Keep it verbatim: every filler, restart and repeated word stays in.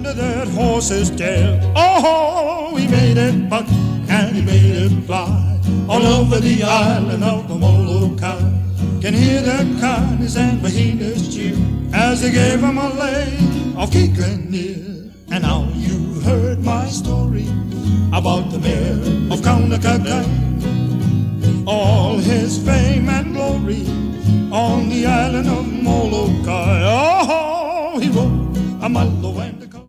under that horse's tail. Oh, he made it buck and he made it fly all over the island of Molokai. Can hear the conies and Wahinas cheer as they gave him a leg of Keekanir. And now you heard my story about the mayor of Kaunakakai, all his fame and glory on the island of Molokai. Oh, he rode a